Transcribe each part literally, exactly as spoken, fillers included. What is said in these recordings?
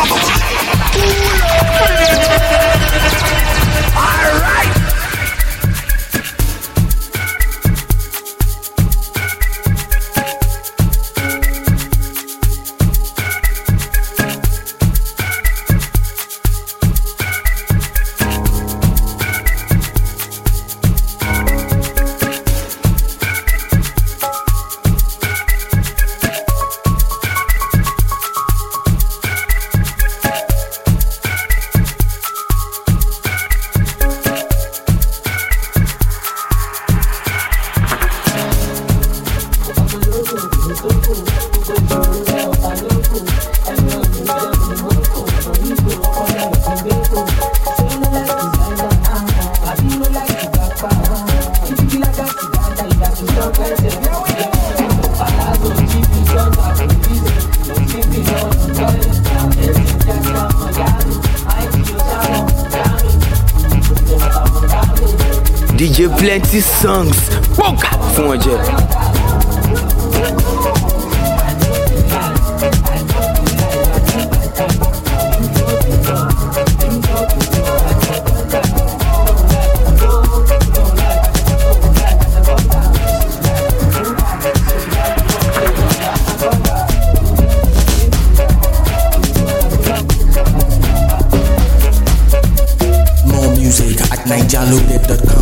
D J Plenty Songs. Poca fún ọjọ́. More music at niger loaded dot com.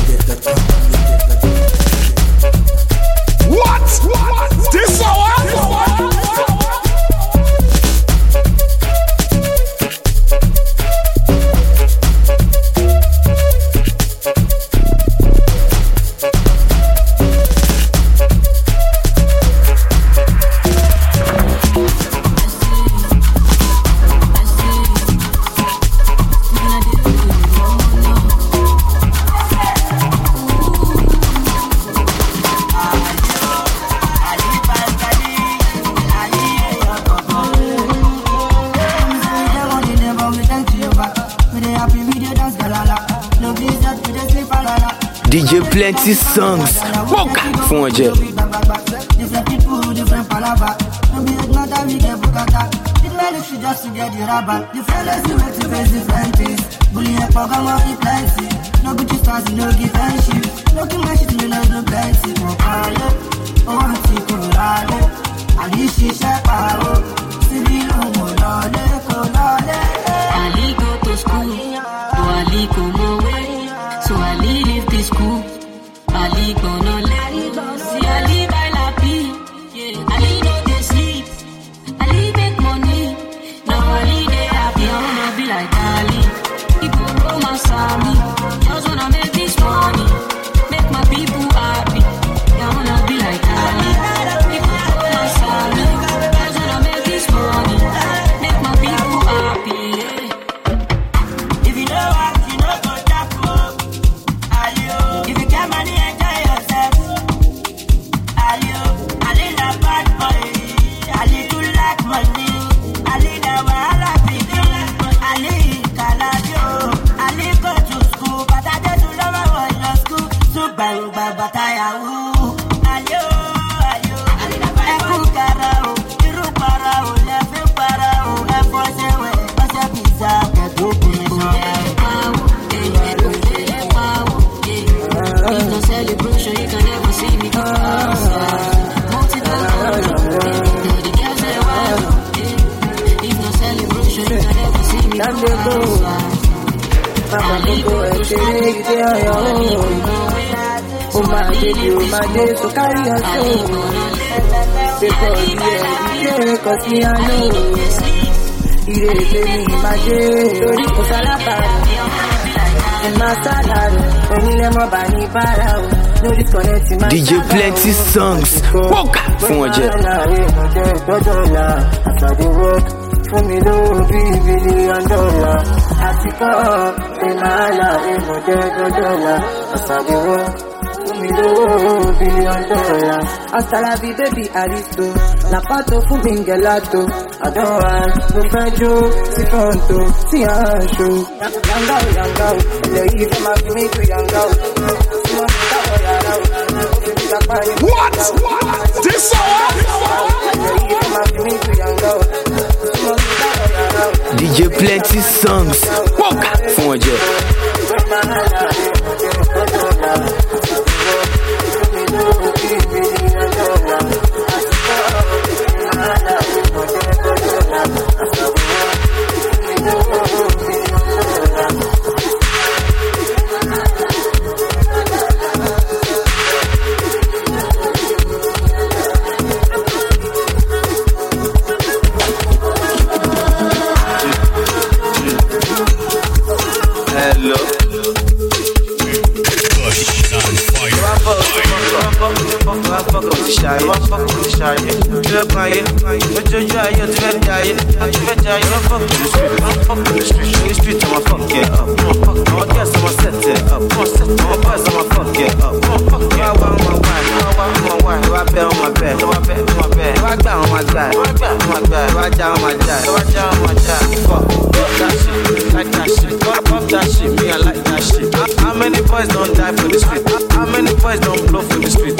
What? What? This hour? D J Plenty Songs. Poca fún ọjọ́. Different people, different palava. No be it matter, we get bukata. It really should just to get the rubber. Different ways to make to face different things. Bullying a program of it plenty. No Gucci stars, no give friendship. No give my shit, me no do plenty. Oh, parle, oh, auntie, colade. Ali, she, she, paro. Civil, oh, molade, colade. Ali go to school, oh, Ali go no way. So Ali leave the school. Ali gonna let it go. See Ali buy la pee. Yeah. Ali no dey sleep. Ali make money. Now Ali dey happy. I wanna be like Ali. He go romance me. Just wanna make this money. Make my people happy. I wanna be like Ali. He go romance me. Just wanna make this money. Make my people happy. Yeah. If you know what, you know go tap up. Alio, if you get money, enjoy yourself. Alio, Ali na bad boy. Ali do like money. Ali na wahala pikin. Ali kalabio. Ali go to school, but I just love how I go school. So bang bang bataya ooh. Alio, alio. Eku kara o, iru para o, lefe para o, efo sewe, ose pizza, ketu pizza. If no celebration, you can never see me go outside. Multi-thousand, the girls say wow. If no celebration, you can never see me go outside. Ali go to school, Ali go nowhere. Oh my baby, oh my day, so carry your soul. Because yeah, yeah, cause me I know. Ire baby, my day, Tori ko salabara. In my salary, only lemo bani para. No disconnect in my D J Plenty Songs. Poca fún ọjọ́. After the work, for me to be billion dollar. Africa, in my life, no dollar. After the work. Billion dollar. Hasta la vie, baby, aristo. La pato fu mingelato. I don't want no friend you. Si pronto, si ancho. Young out, young out. Le hice más que me tu young out. What? What? This hour? Le hice más que me tu young out. J Plenty Songs. Poca! Fún ọjọ́. Hello. How many boys don't die for the street? How many boys don't blow for the street?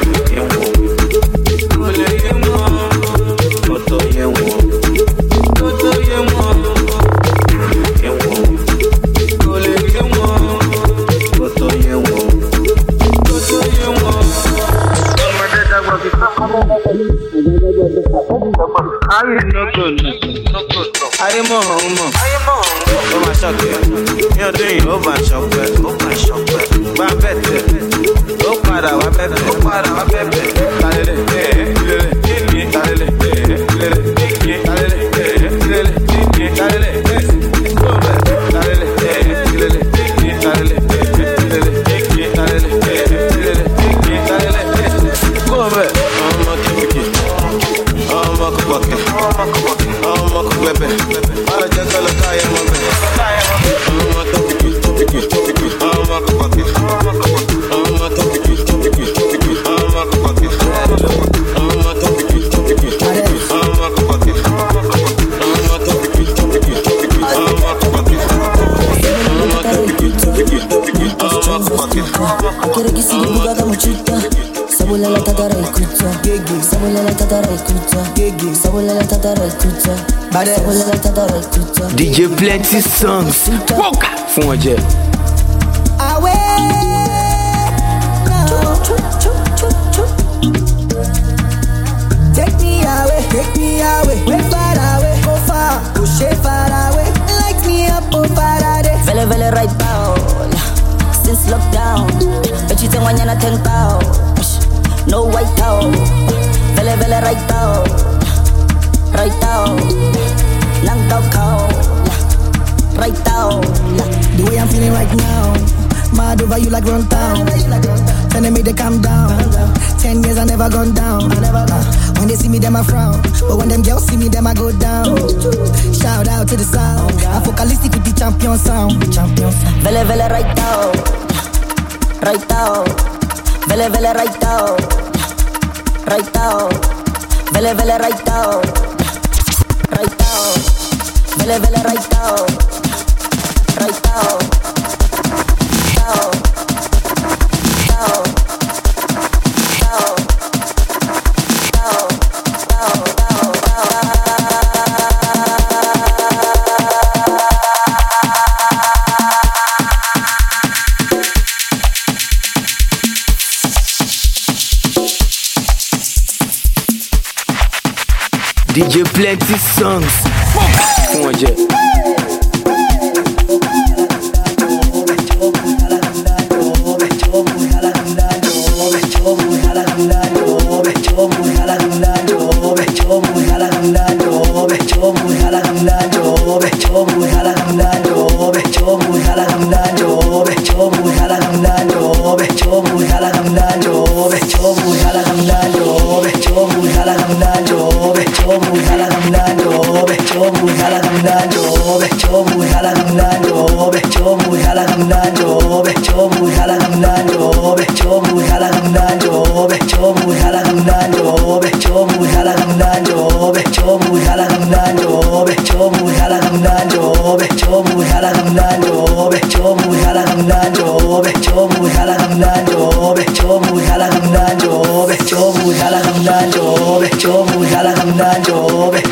Ayé mọ̀ ọ̀hún mọ̀, ó máa ṣọ̀kẹ́, mi ò dín yìí, ó máa ṣọ̀pẹ́, ó máa ṣọ̀pẹ́, bá bẹ̀tẹ̀, ó padà wá bẹ̀bẹ̀, ó padà wá bẹ̀bẹ̀, tàlélẹ̀, ìlélẹ̀, ìlélẹ̀, tàlélẹ̀, ìlélẹ̀, ìlélẹ̀, tàlélẹ̀, ìlélẹ̀, ìlélẹ̀, tàlélẹ̀, gbọ́bẹ̀, tàlélẹ̀, ìlélẹ̀, ìlélẹ̀, tàlélẹ̀, ìlélẹ̀, tàlélẹ̀, ìlélẹ̀, tàlélẹ̀, gbọ́bẹ̀, ọmọ kìkìkì, ọmọ kọ̀kọ̀kẹ̀, ọmọ kọ̀gbẹ̀bẹ̀, ọmọ jẹ́ kọ́lọ́ káyé mọ́ bẹ̀, ọmọ tọ́pìkì, tọ́pìkì, tọ́pìkì, ọmọ kọ̀kọ̀kẹ̀, ọmọ tọ́pìkì, tọ́pìkì, tọ́pìkì, ọmọ kọ̀kọ̀kẹ̀, ọmọ tọ́pìkì, tọ́pìkì, tọ́pìkì, ọmọ kọ̀kọ̀kẹ̀, ọmọ tọ́pìkì, tọ́pìkì, tọ́pìkì, ọmọ kọ̀kọ̀kẹ̀, ọmọ tọ́pìkì, tọ́pìkì, tọ́pìkì, ọmọ kọ̀kọ̀kẹ̀. Quiero que si me haga muchita, sabola la tatara escucha, sabola la tatara escucha, sabola la tatara escucha, sabola la tatara escucha. D J Plenty Songs. Poca! Fún ọjọ́. Take me away, take me away, way far away, go far, go share far away, light me up, oh Faraday. Vele vele right bow, since lockdown, pechite mañana ten pao, no white out. Vele vele right bow, right out, nang tao kao, right out. The way I'm feeling right now, mad over you like run town. Telling me to calm down. Ten years I never gone down. When they see me, them I frown. But when them girls see me, them I go down. Shout out to the sound. Apocalyptic with the champion sound. Champion sound. Vele vele right out, right out. Vele vele right out, right out. Vele vele right out, right out. Vele vele right out, right out. Out, out, out, out, out, D J Plenty Songs. Fún ọjọ́. Yo,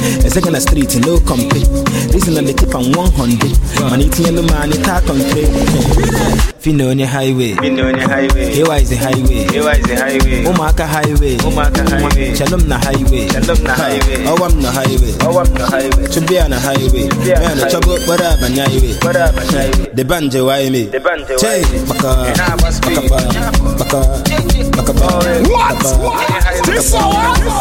A second a street, no company. Listen on the tip on one hundred. Man, eating yellow man, it talk on trade. Fino on your highway. Fino on your highway. Here is the highway. Here is the highway. Omaka highway. Omaka highway. Shalom na highway. Shalom na highway. Oh, I'm the highway. Oh, I'm the highway. To be on a highway. Man, the trouble, what up, and highway. What up, and highway. The banjo, why me? The banjo, why me? Baka, baka, baka, baka, baka. What? What? This hour?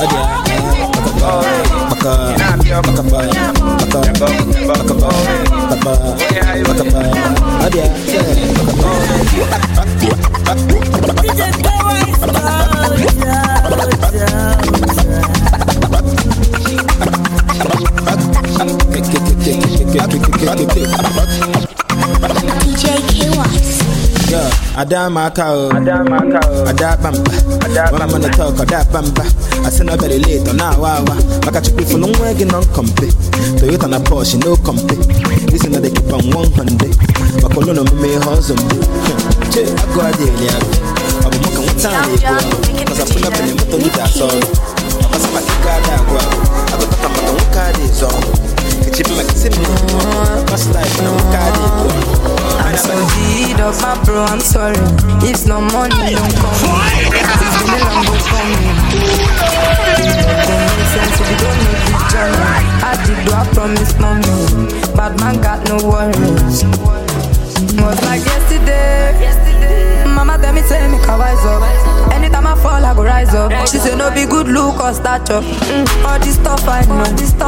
D J K-Watts. Yeah, Adama Kao, Adama Kao, Adabamba, Adabamba, on the talk, Adabamba. I send a very late on now, wow. I got you people long wagging on company. Toyota and a Porsche, no company. Listen to the keep on one hundred. My colonel may husband. Che, I go a day, yeah. I'm walking one time, because I pull up in the motor with that song. I pass my car, I go. I go to come on one car, is on. It's even like simple. What's life, no car, I'm so deed of my bro, I'm sorry. It's no money, don't come. It's been a long way coming. It don't make sense if you don't know the journey. I did do I promise mommy. Bad man got no worries. It was like yesterday. Mama tell me, say me can wise up. Anytime I fall, I go rise up. She say no be good look or stature. Mm. All this stuff I know.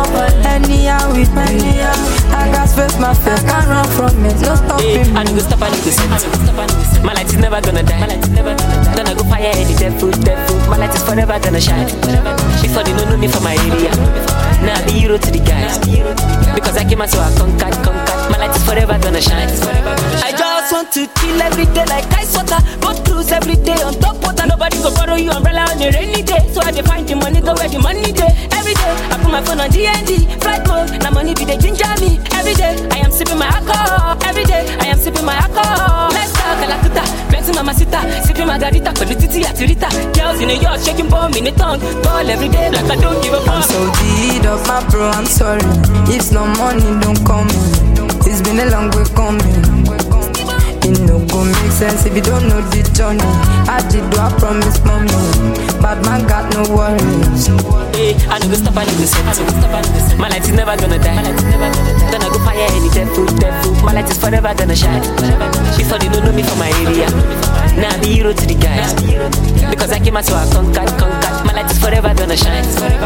Anyhow with me. I got face my face, can't run from it. No stopping me. I need to stop, I need to set. My light is never gonna die. My light is never gonna die. Gonna go fire any dead food, dead food. My light is forever gonna shine. Before they don't know me from my area. Now I be hero to the guys. Because I came out so I conquered, conquered. My light is forever gonna shine. I just want to chill every day like ice water. Go cruise every day on top water. Nobody go borrow you umbrella on a rainy day. So I dey find the money, go where the money day. Every day I put my phone on D N D. Flight mode, now money be the ginger me. Every day I am sipping my alcohol. Every day I am sipping my alcohol. Let's talk Kalakuta, Benson Mamacita, sipping margarita, Colutiti Atirita. Girls in New York shaking bomb in the tongue. Ball every day like I don't give a fuck. I'm so deed of my bro, I'm sorry. If no money don't come in. It's been a long way coming. It no go make sense if you don't know the journey. I did do I promise mommy. Bad man got no worries. Hey, I need to stop, I need to set. My light is never gonna die. My light is never gonna die. Gonna go fire any dead food, dead food. My light is forever gonna shine. Before they don't know me from my area. Now I be hero to the guys. Because I came out so I conquered, conquered. My light is forever gonna shine.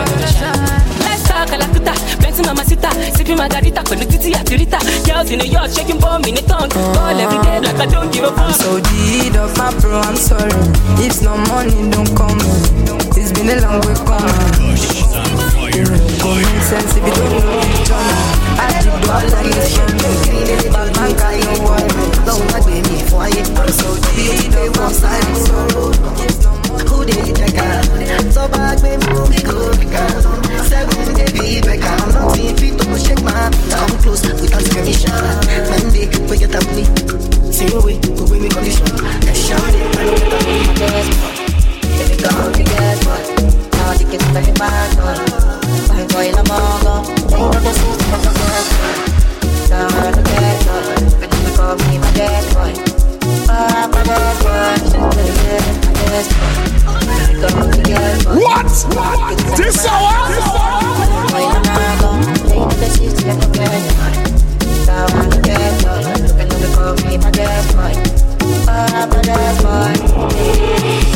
Let's talk Kalakuta, Benson Mamacita, sipping margarita, Colutiti Atirita. Girls in New York shaking bomb in the tongue. Ball every day like I don't give a fuck. I'm so deed of my bro, I'm sorry. If no money don't come in. It's been a long way coming. It don't go make sense if you don't know the journey. I did do I promise you. Bad man got no worries. Don't let me for you. I'm so deed of my side sorrow. Who did it again? So bad me move me go because seven baby back. I'm not in fit to shake my down close without permission. Monday we get up me. Same way we bring me condition. I shout it, I don't get up in my desk. Let me go, you get what? Now you get back in my door. I'm going to Mongo. They know the system of the girls. Down on the get what? But you call me my desk boy. Oh, my desk boy. My desk boy. What? What? This hour? I'm going to Mongo. They know the system of the girls. Down on the get what? But you call me my desk boy. Oh, my desk boy.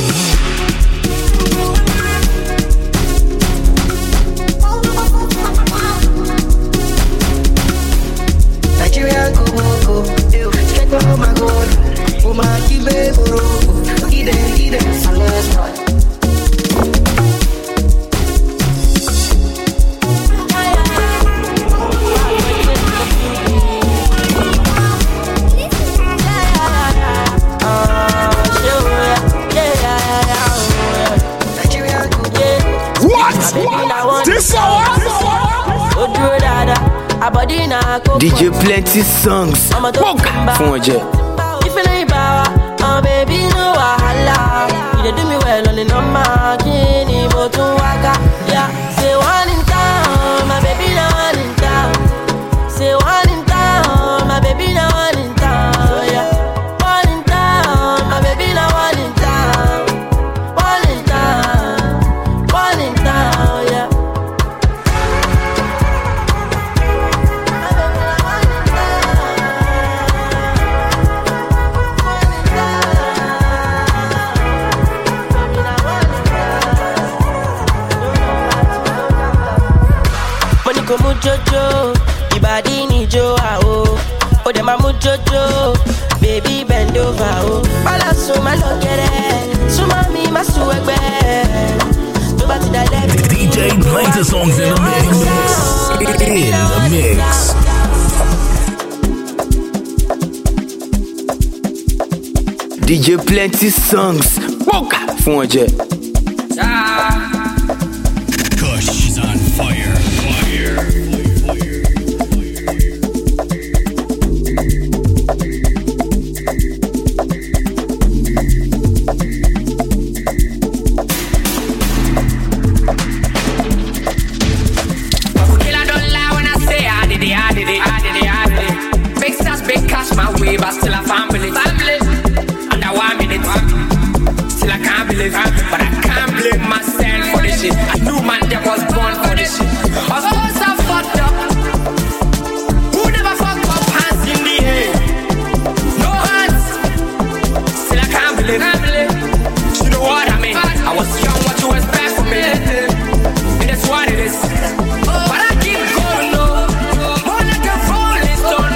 Nigeria go go, straight to my goal. Oh my kibe bro, ide ide, let's run. What? This hour? D J Plenty Songs. Fún ọjẹ́. If you ain't power, oh baby no wahala. You dey do me well on the number, kini mo tún waka. Yeah, say one in town, my baby. go mujojo, ibadi ni jo oh. Oh dem a mujojo, baby bend over oh. Bala so ma lo kere, so ma mi ma su egbe. To ba ti da le. D J Plenty Songs in the mix. In the mix. D J Plenty Songs. Woka fun oje. Kush is on fire. Fire. But still a family, family. And I want minute, still I can't believe. But I can't blame myself for this shit. I knew man that was born for this shit. Of course I fucked up. Who never fucked up? Hands in the air, no hands. Still I can't believe, can't believe. You know what I mean? I was young, what you expect from me? And that's what it is. But I keep going, no. More like a rolling stone.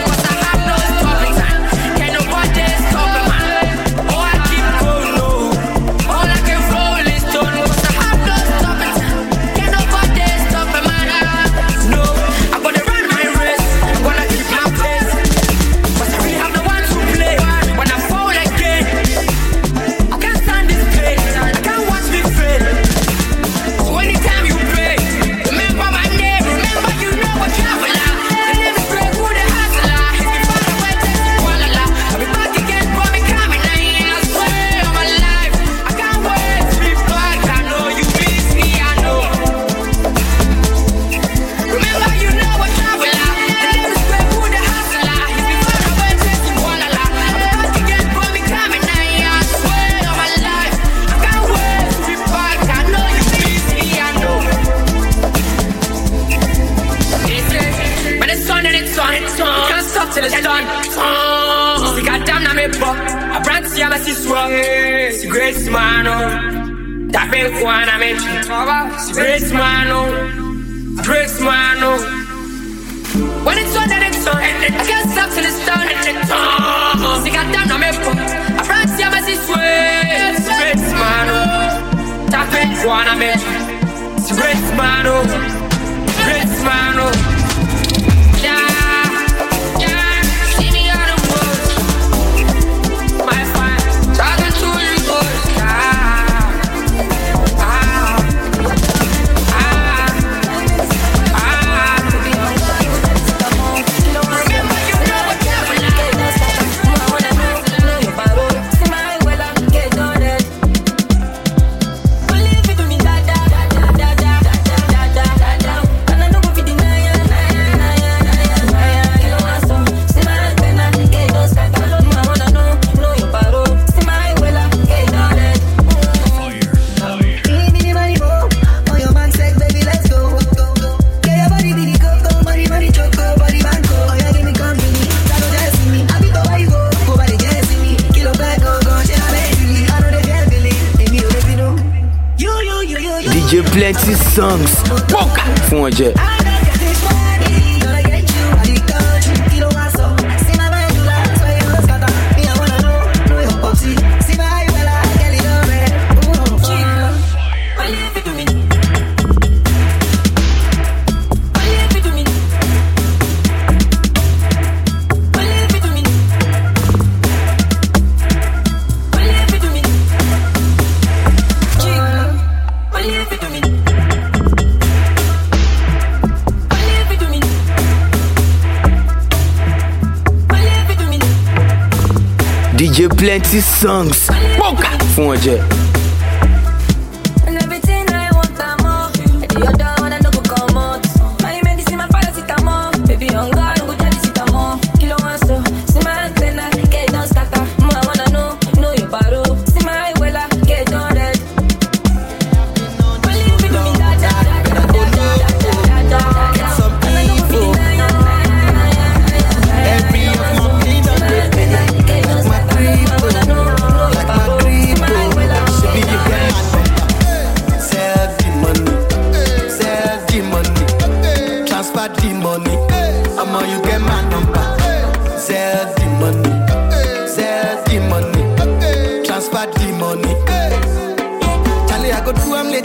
When it's on, then it's on. I can't stop till it's done. See, got down on me. I brought you my sweat. Secrets, man. Tap it, one of me. Secrets, man. Secrets, man. D J Plenty Songs. Woka fun oje. D J Plenty Songs. Woka fun oje. Like my creepo,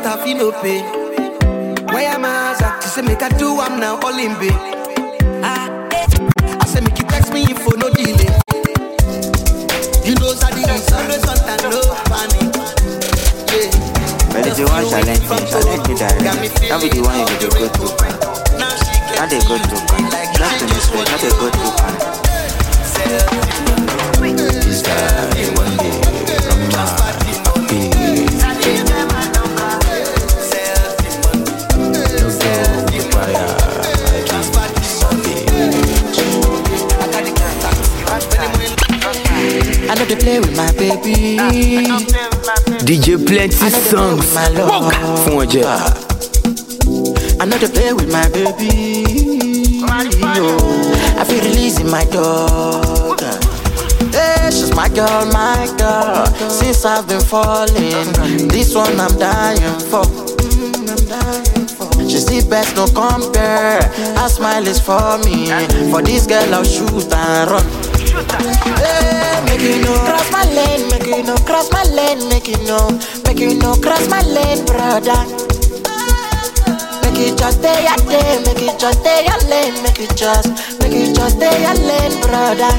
I feel no pay. Why am I asked? She say make I do I'm now all in bed. I say make you text me for no delay. You know Zaddy is always on time, no panic. Yeah. But if you want challenge me, challenge me direct. That be the one you go to go to. Not a go to. Just to be straight, not a go to. This guy one day from my happy. I know they play with my baby. D J Plenty Songs. Walk for a I know they play with my baby. I feel releasing my dog. Yeah, she's my girl, my girl. Since I've been falling, this one I'm dying for. She's the best, no compare. Her smile is for me. For this girl I'll shoot and run. Hey, make you know, cross my lane, make you know, cross my lane, make you know, make you know, cross my lane, brother. Make you just stay your lane, make you just stay your lane, make you just, make you just stay your lane, brother.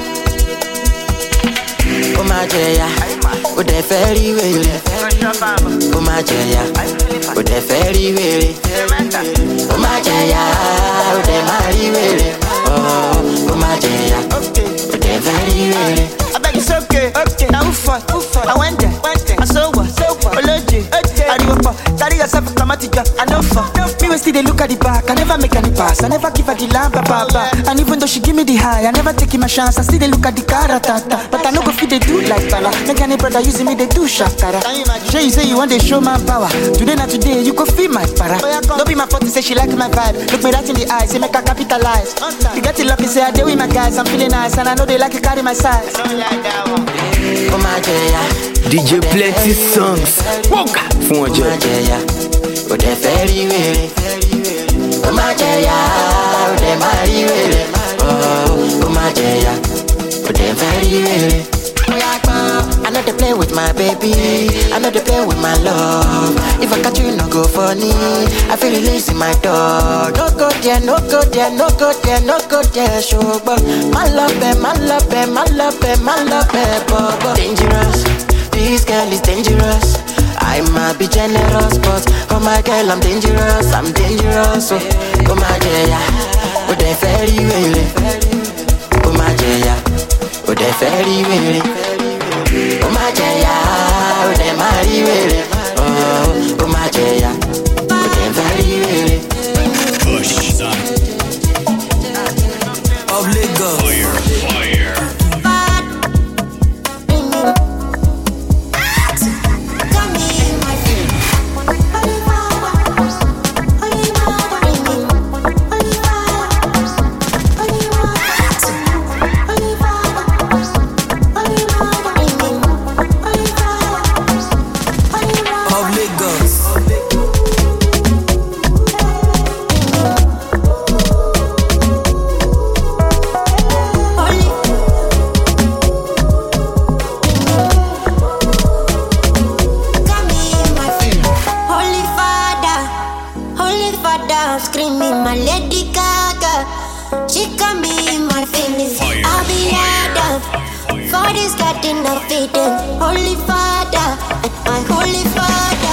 Oh my dear, oh the very way, oh my dear, oh the very way, oh my dear, oh the very way, oh, oh my dear, oh the very way. I beg it's okay, okay. Now who fought, who fought? I went there, went there. I saw what, saw what. Ology, okay. I did what? Carry yourself a automatic. I know for. Me when still they look at the back. I never make any pass. I never give her the lamp, baba. And even though she give me the high, I never take my chance. I still they look at the car, tata. But I know go feed they do like bala. Make any brother using me they do shakara. Sure you say you want to show my power. Today not today you go feel my para. Don't be my fault to say she like my vibe. Look me right in the eyes, say make her capitalize. You get it lucky, say I deal with my guys. I'm feeling nice and I know they like to carry my size. Oh my dear, D J Plenty Songs. Walk for a oh the very way, oh my dear, oh the very way, oh oh my dear, oh the very way. I know they play with my baby, I know they play with my love. If I catch you, no go funny. I feel releasing my dog. No go there, no go there, no go there, no go there. Show but my love, my love, my love, my love, Bobo. Dangerous, this girl is dangerous. I might be generous, but oh my girl, I'm dangerous, I'm dangerous. Oh, oh my dear, oh the very way, oh my dear, oh the very way. Oh my dear, oh the very way, oh oh my dear, oh the very way. Push of Lagos. Fire, fire. Holy Father, my Holy Father.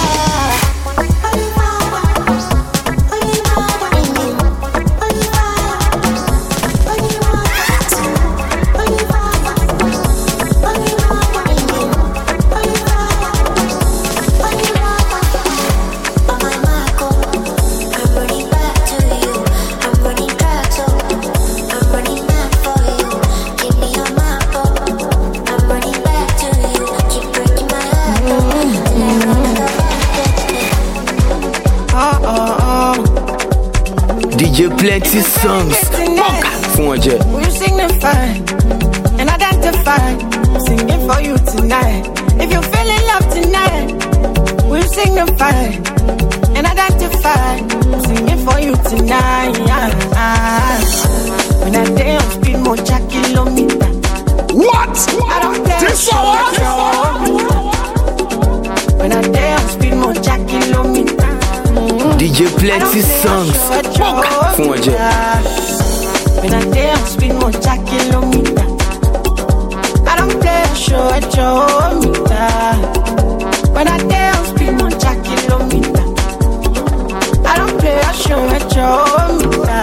D J Plenty Songs. Walk for a jet. Will you signify and identify? Singing for you tonight. If you're feeling love tonight, will you signify and identify? Singing for you tonight. When I day on speed, more jack kilometer. What? I don't care. This hour? When I day on speed, more jack kilometer. D J Plenty Songs. Fún ọjẹ́. When I dance, spin more jack kilometer. I don't play a show at your meter. When I dance, spin more jack kilometer. I don't play a show at your meter.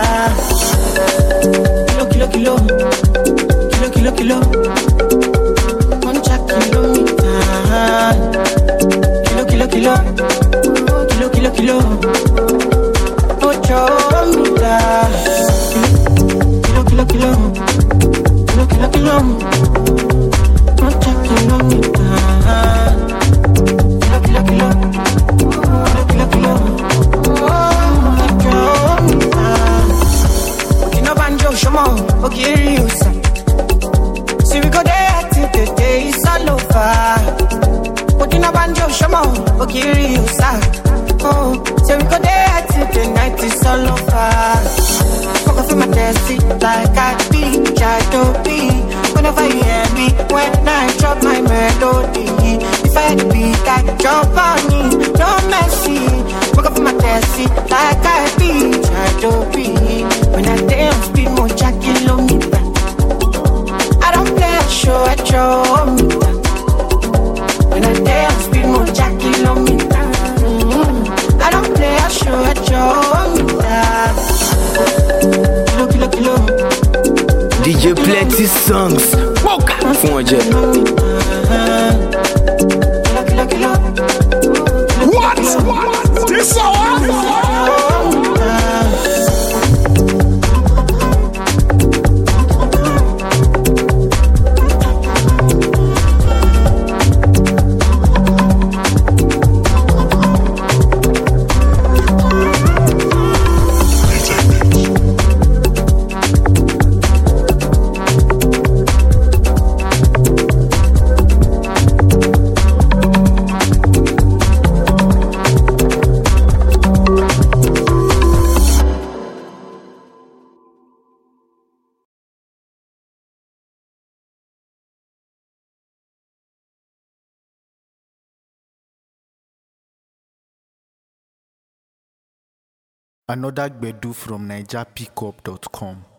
Kilo, kilo, kilo. Kilo, kilo, kilo. One jack kilometer. Kilo, kilo, kilo. Kilo, kilo, kilo. Ocho meter. Kilo, kilo, kilo, kilo, kilo, kilo, ocho kilómetros. Kilo, kilo, kilo, kilo, kilo, kilo, ocho kilómetros. Okino banjo shomo, okiri usa. See we go there till the day is all over. Okino banjo shomo, okiri usa. Oh, say we go there till the night is all over. Fuck off in my taxi like I be, I don't be. Whenever you hear me, when I drop my melody, if I had to be, I jump on it, no mercy. Fuck off in my taxi like I be, I don't be. When I dance, speed more jack kilometer. I don't play a show at your meter. When I dance, speed more jack kilometer. Mm-hmm. I don't play a show at your meter. Kilo, kilo, D J Plenty Songs. Fún ọjẹ́. What? This hour? Another Gbedu from Niger Pickup dot com.